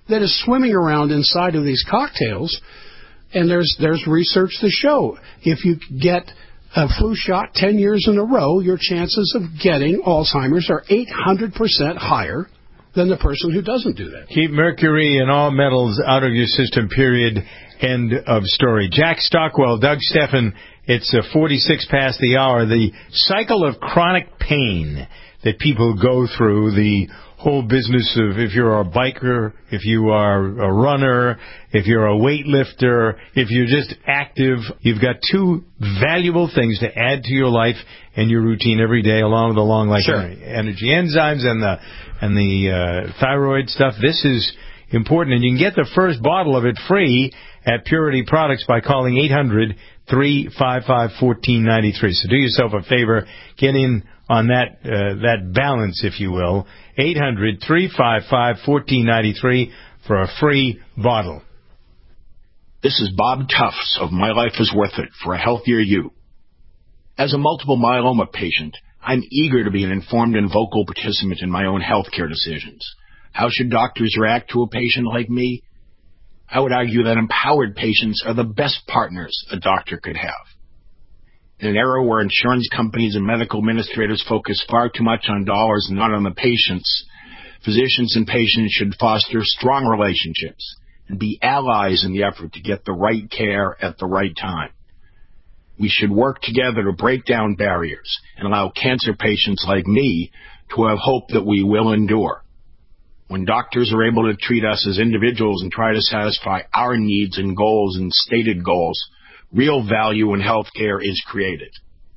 that is swimming around inside of these cocktails. And there's there's research to show if you get a flu shot ten years in a row, your chances of getting Alzheimer's are eight hundred percent higher than the person who doesn't do that. Keep mercury and all metals out of your system, period. End of story. Jack Stockwell, Doug Steffen, it's uh, forty-six past the hour. The cycle of chronic pain that people go through, the whole business of if you're a biker, if you are a runner, if you're a weightlifter, if you're just active, you've got two valuable things to add to your life and your routine every day, along with the long life sure. energy enzymes and the and the uh, thyroid stuff. This is important, and you can get the first bottle of it free at Purity Products by calling eight hundred, three five five, one four nine three. So do yourself a favor, get in on that uh, that balance, if you will. eight hundred, three five five, one four nine three for a free bottle. This is Bob Tufts of My Life is Worth It for a healthier you. As a multiple myeloma patient, I'm eager to be an informed and vocal participant in my own healthcare decisions. How should doctors react to a patient like me? I would argue that empowered patients are the best partners a doctor could have. In an era where insurance companies and medical administrators focus far too much on dollars and not on the patients, physicians and patients should foster strong relationships and be allies in the effort to get the right care at the right time. We should work together to break down barriers and allow cancer patients like me to have hope that we will endure. When doctors are able to treat us as individuals and try to satisfy our needs and goals and stated goals, real value in healthcare is created.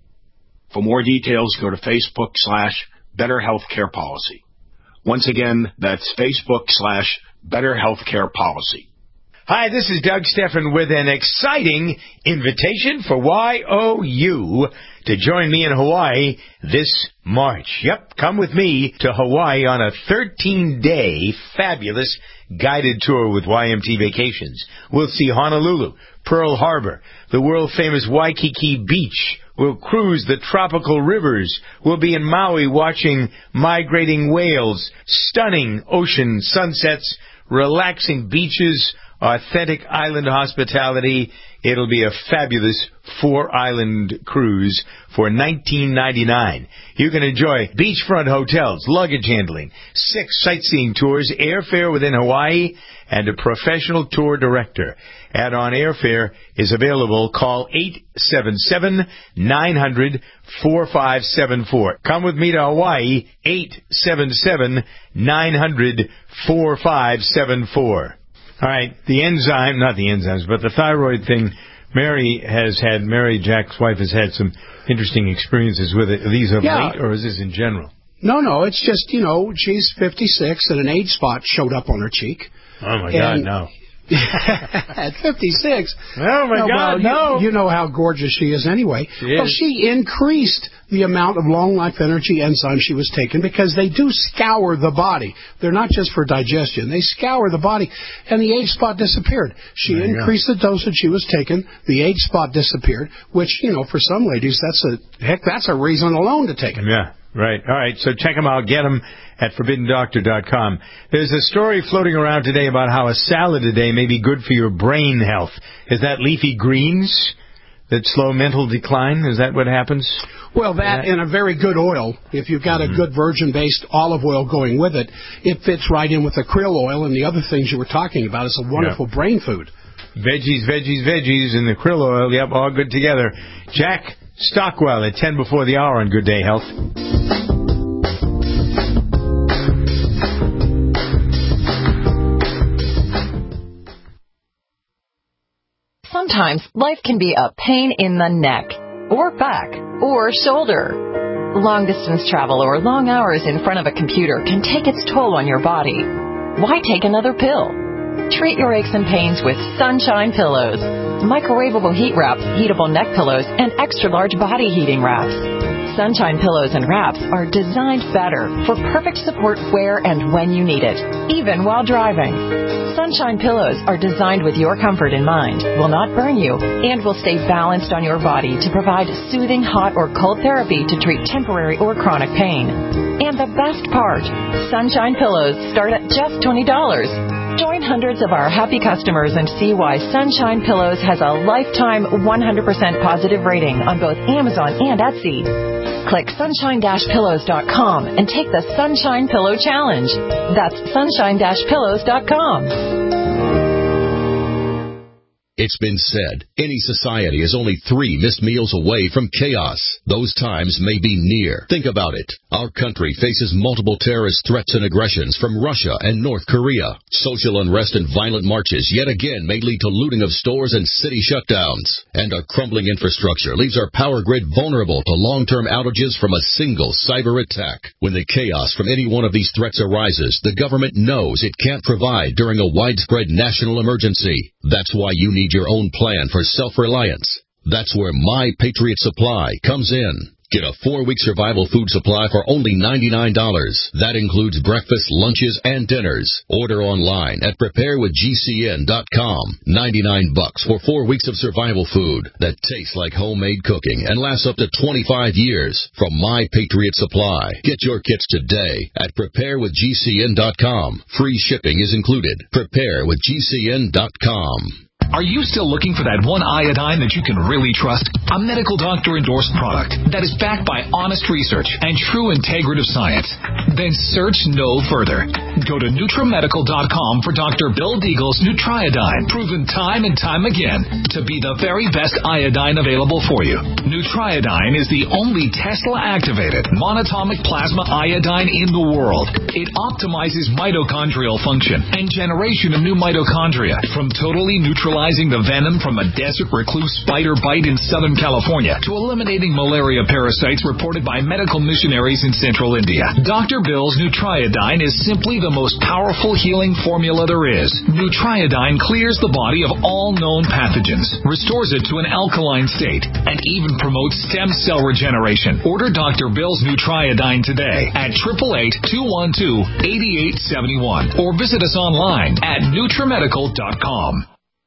For more details, go to Facebook slash Better Healthcare Policy. Once again, that's Facebook slash Better Healthcare Policy. Hi, this is Doug Steffen with an exciting invitation for Y O U to join me in Hawaii this March. Yep, come with me to Hawaii on a thirteen-day fabulous guided tour with Y M T Vacations. We'll see Honolulu, Pearl Harbor, the world-famous Waikiki Beach. We'll cruise the tropical rivers. We'll be in Maui watching migrating whales, stunning ocean sunsets, relaxing beaches, authentic island hospitality. It'll be a fabulous four-island cruise for nineteen ninety-nine dollars. You can enjoy beachfront hotels, luggage handling, six sightseeing tours, airfare within Hawaii, and a professional tour director. Add-on airfare is available. Call eight seven seven, nine hundred, four five seven four. Come with me to Hawaii, eight seven seven, nine hundred, four five seven four. All right, the enzyme, not the enzymes, but the thyroid thing, Mary has had, Mary, Jack's wife, has had some interesting experiences with it. Are these of yeah. late, or is this in general? No, no, it's just, you know, she's fifty-six and an age spot showed up on her cheek. Oh, my God, no. At fifty-six. Oh, my no, God, well, no. You, you know how gorgeous she is anyway. She well, is. she increased the amount of long-life energy enzymes she was taking because they do scour the body. They're not just for digestion. They scour the body, and the age spot disappeared. She There you increased go. the dosage she was taking. The age spot disappeared, which, you know, for some ladies, that's a, heck, that's a reason alone to take it. Yeah. Right. All right. So check them out. Get them at forbidden doctor dot com. There's a story floating around today about how a salad a day may be good for your brain health. Is that leafy greens that slow mental decline? Is that what happens? Well, that and a very good oil. If you've got a good virgin-based olive oil going with it, it fits right in with the krill oil and the other things you were talking about. It's a wonderful Yep. brain food. Veggies, veggies, veggies, and the krill oil. Yep, all good together. Jack Stockwell at ten before the hour on Good Day Health. Sometimes life can be a pain in the neck, or back, or shoulder. Long-distance travel or long hours in front of a computer can take its toll on your body. Why take another pill? Treat your aches and pains with Sunshine Pillows. Microwavable heat wraps, heatable neck pillows, and extra-large body heating wraps. Sunshine Pillows and wraps are designed better for perfect support where and when you need it, even while driving. Sunshine Pillows are designed with your comfort in mind, will not burn you, and will stay balanced on your body to provide soothing hot or cold therapy to treat temporary or chronic pain. And the best part, Sunshine Pillows start at just twenty dollars. Join hundreds of our happy customers and see why Sunshine Pillows has a lifetime one hundred percent positive rating on both Amazon and Etsy. Click sunshine dash pillows dot com and take the Sunshine Pillow Challenge. That's sunshine dash pillows dot com. It's been said, any society is only three missed meals away from chaos. Those times may be near. Think about it. Our country faces multiple terrorist threats and aggressions from Russia and North Korea. Social unrest and violent marches yet again may lead to looting of stores and city shutdowns. And our crumbling infrastructure leaves our power grid vulnerable to long-term outages from a single cyber attack. When the chaos from any one of these threats arises, the government knows it can't provide during a widespread national emergency. That's why you need your own plan for self-reliance. That's where My Patriot Supply comes in. Get a four-week survival food supply for only ninety-nine dollars. That includes breakfast, lunches, and dinners. Order online at prepare with G C N dot com. ninety-nine bucks for four weeks of survival food that tastes like homemade cooking and lasts up to twenty-five years from My Patriot Supply. Get your kits today at prepare with G C N dot com. Free shipping is included. prepare with G C N dot com. Are you still looking for that one iodine that you can really trust? A medical doctor-endorsed product that is backed by honest research and true integrative science? Then search no further. Go to Nutramedical dot com for Doctor Bill Deagle's Nutriodine, proven time and time again to be the very best iodine available for you. Nutriodine is the only Tesla-activated monatomic plasma iodine in the world. It optimizes mitochondrial function and generation of new mitochondria from totally neutralizing the venom from a desert recluse spider bite in Southern California to eliminating malaria parasites reported by medical missionaries in central India. Doctor Bill's Nutriodine is simply the most powerful healing formula there is. Nutriodine clears the body of all known pathogens, restores it to an alkaline state, and even promotes stem cell regeneration. Order Doctor Bill's Nutriodine today at eight eight eight, two one two, eight eight seven one or visit us online at Nutramedical dot com.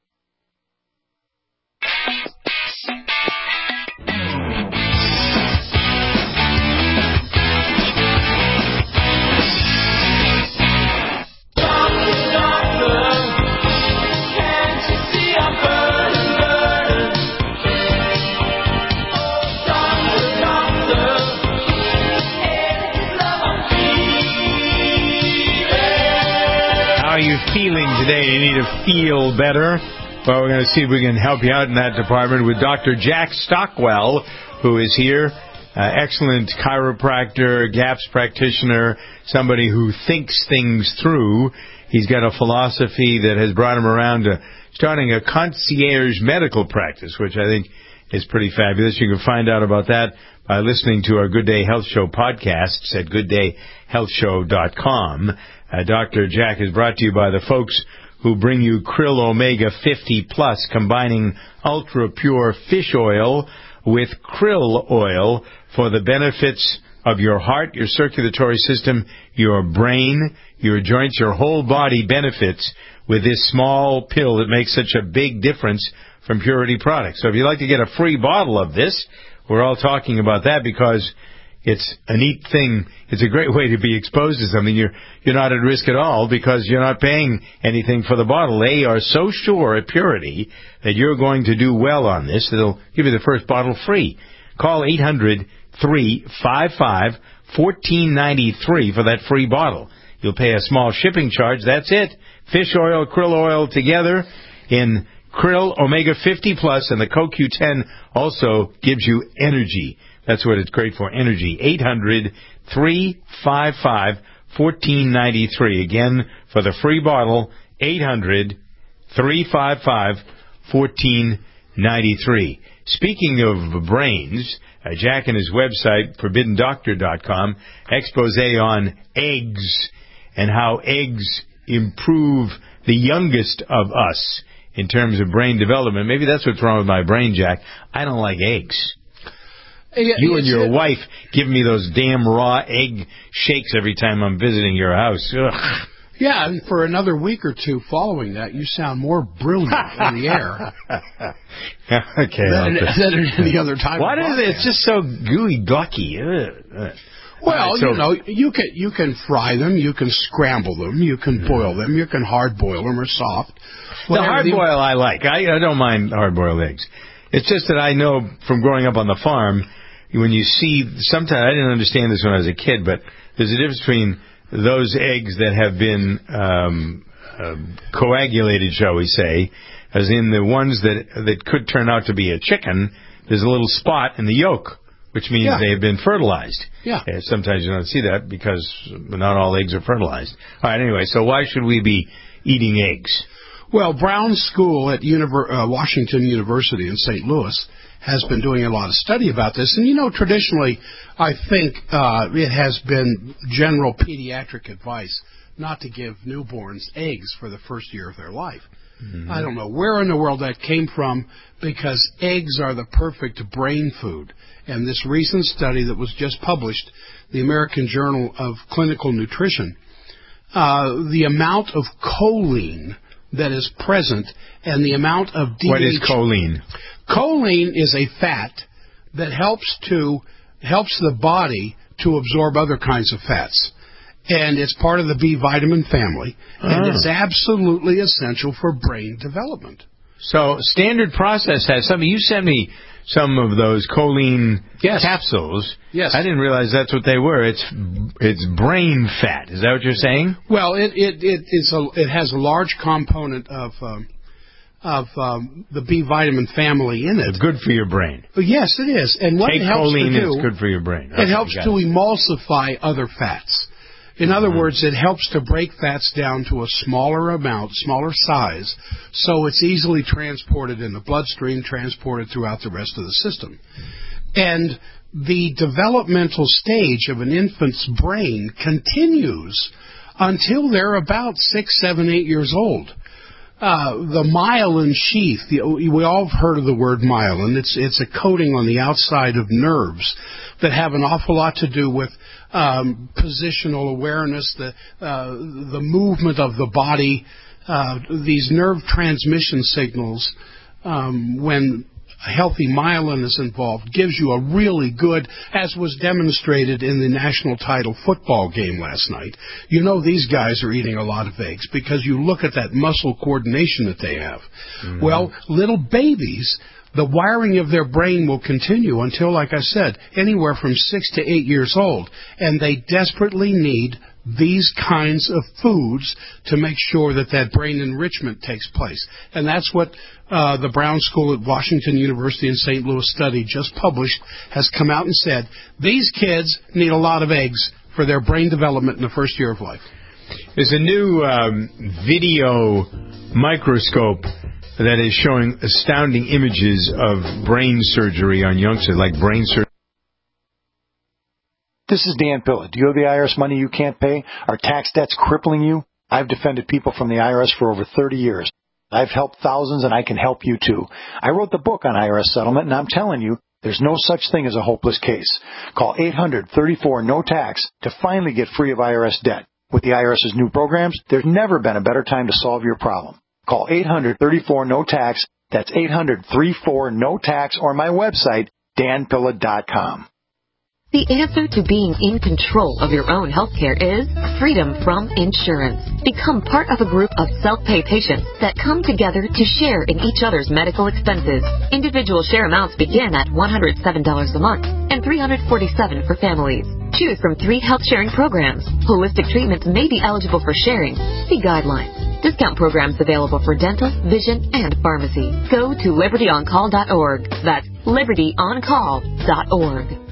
How are you feeling today? You need to feel better? Well, we're going to see if we can help you out in that department with Doctor Jack Stockwell, who is here. Uh, excellent chiropractor, GAPS practitioner, somebody who thinks things through. He's got a philosophy that has brought him around to starting a concierge medical practice, which I think is pretty fabulous. You can find out about that by listening to our Good Day Health Show podcasts at good day health show dot com. Uh, Doctor Jack is brought to you by the folks who bring you Krill Omega fifty Plus, combining ultra-pure fish oil with krill oil for the benefits of your heart, your circulatory system, your brain, your joints, your whole body benefits with this small pill that makes such a big difference from Purity Products. So if you'd like to get a free bottle of this, we're all talking about that because it's a neat thing. It's a great way to be exposed to something. You're you're not at risk at all because you're not paying anything for the bottle. They are so sure at Purity that you're going to do well on this, they'll give you the first bottle free. Call eight hundred, three five five, one four nine three for that free bottle. You'll pay a small shipping charge. That's it. Fish oil, krill oil together in Krill Omega fifty Plus, and the Co Q ten also gives you energy. That's what it's great for, energy. eight hundred, three five five, one four nine three. Again, for the free bottle, eight hundred, three five five, one four nine three. Speaking of brains, uh, Jack and his website, forbidden doctor dot com, expose on eggs and how eggs improve the youngest of us in terms of brain development. Maybe that's what's wrong with my brain, Jack. I don't like eggs. Yeah, you and your wife give me those damn raw egg shakes every time I'm visiting your house. Ugh. Yeah, and for another week or two following that, you sound more brilliant on the air. Okay. Than, than any other time. What is it? It's just so gooey, glucky. Ugh. Well, uh, so, you know, you can you can fry them, you can scramble them, you can boil them, you can hard boil them or soft. The hard the, boil I like. I, I don't mind hard boiled eggs. It's just that I know from growing up on the farm, when you see, sometimes I didn't understand this when I was a kid, but there's a difference between those eggs that have been um, uh, coagulated, shall we say, as in the ones that that could turn out to be a chicken. There's a little spot in the yolk, which means yeah. they have been fertilized. Yeah. Uh, sometimes you don't see that because not all eggs are fertilized. All right, anyway, so why should we be eating eggs? Well, Brown School at Univer- uh, Washington University in Saint Louis has been doing a lot of study about this. And, you know, traditionally, I think uh, it has been general pediatric advice not to give newborns eggs for the first year of their life. Mm-hmm. I don't know where in the world that came from, because eggs are the perfect brain food. And this recent study that was just published, the American Journal of Clinical Nutrition, uh, the amount of choline that is present and the amount of D H... What is choline? Choline is a fat that helps to helps the body to absorb other kinds of fats. And it's part of the B vitamin family, and oh. it's absolutely essential for brain development. So Standard Process has some. You sent me some of those choline yes. capsules. Yes. I didn't realize that's what they were. It's it's brain fat. Is that what you're saying? Well, it it it is a it has a large component of um, of um, the B vitamin family in it. It's good for your brain. Yes, it is. And what Take it helps choline, to do, it's good for your brain. It okay, helps to it. emulsify other fats. In other words, it helps to break fats down to a smaller amount, smaller size, so it's easily transported in the bloodstream, transported throughout the rest of the system. And the developmental stage of an infant's brain continues until they're about six, seven, eight years old. Uh, the myelin sheath, the, we all have heard of the word myelin. It's, it's a coating on the outside of nerves that have an awful lot to do with um, positional awareness, the, uh, the movement of the body, uh, these nerve transmission signals, um, when healthy myelin is involved, gives you a really good, as was demonstrated in the national title football game last night. You know these guys are eating a lot of eggs because you look at that muscle coordination that they have. Mm-hmm. Well, little babies, the wiring of their brain will continue until, like I said, anywhere from six to eight years old, and they desperately need these kinds of foods to make sure that that brain enrichment takes place. And that's what uh, the Brown School at Washington University in Saint Louis study just published has come out and said, these kids need a lot of eggs for their brain development in the first year of life. There's a new um, video microscope that is showing astounding images of brain surgery on youngsters, like brain surgery. This is Dan Pilla. Do you owe the I R S money you can't pay? Are tax debts crippling you? I've defended people from the I R S for over thirty years. I've helped thousands, and I can help you too. I wrote the book on I R S settlement, and I'm telling you, there's no such thing as a hopeless case. Call eight hundred thirty-four no tax to finally get free of I R S debt. With the IRS's new programs, there's never been a better time to solve your problem. Call eight hundred thirty-four no tax. That's eight hundred thirty-four no tax, or my website, dan pilla dot com. The answer to being in control of your own health care is freedom from insurance. Become part of a group of self-pay patients that come together to share in each other's medical expenses. Individual share amounts begin at one hundred seven dollars a month and three hundred forty-seven dollars for families. Choose from three health sharing programs. Holistic treatments may be eligible for sharing. See guidelines. Discount programs available for dental, vision, and pharmacy. Go to liberty on call dot org. That's liberty on call dot org.